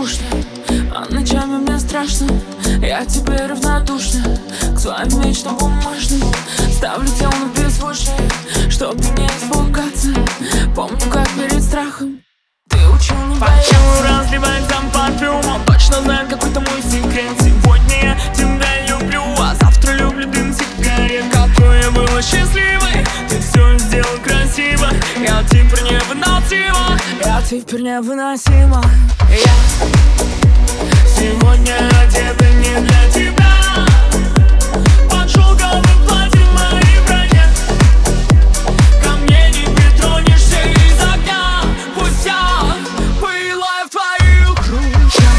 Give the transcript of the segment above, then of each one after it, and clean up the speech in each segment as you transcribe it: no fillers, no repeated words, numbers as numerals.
скучно, а ночами мне страшно. Я теперь равнодушна к своим мечтам бумажным. Ставлю тело на беззвучное, чтоб не испугаться. Помню, как перед страхом ты учил не бояться. Почему разливать там парфюм? Он точно знает какой-то мой секрет. Сегодня я тебя люблю, а завтра люблю дым сигарет. Какой я была счастливой, ты все сделал красиво. Я теперь невыносима, я теперь невыносима. Я сегодня одета не для тебя. Под шелковым платьем моей броне. Ко мне не притронешься из огня. Пусть я пылаю в твоих руках.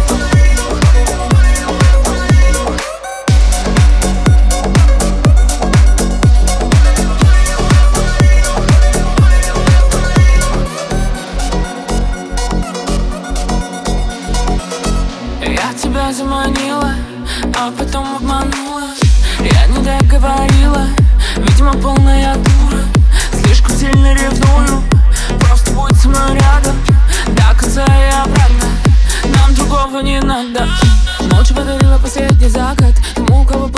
Я тебя заманила, а потом обманула. Я не договорила, видимо, полная дура. Слишком сильно ревную, просто будь со мной рядом до конца и обратно, нам другого не надо. Ночью подарила последний закат тому, кого